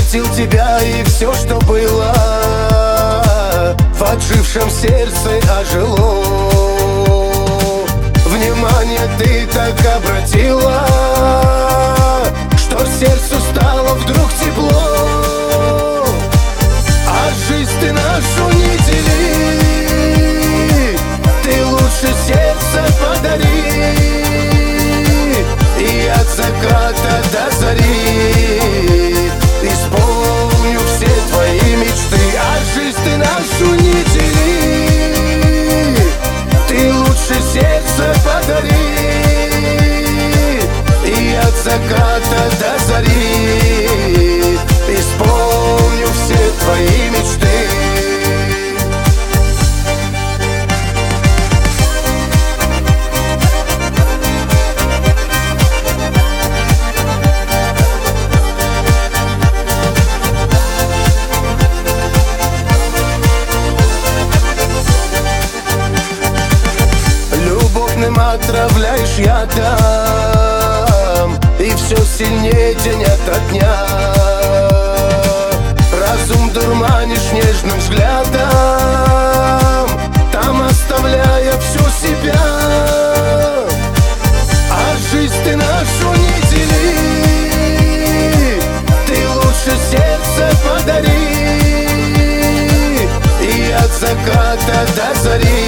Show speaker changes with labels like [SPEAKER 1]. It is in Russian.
[SPEAKER 1] отпустил тебя, и все, что было в отжившем сердце ожило. Внимание ты так обратила, что сердцу стало вдруг тепло. А жизнь ты нашу не дели, ты лучше сердце подари, и от заката до зари исполню все твои мечты. А жизнь ты нашу не дели, ты лучше сердце подари, и от заката до зари исполню все твои мечты. Отравляешь ядом, и все сильнее день ото дня. Разум дурманишь нежным взглядом, там оставляя всю себя. А жизнь ты нашу не дели, ты лучше сердце подари, и от заката до зари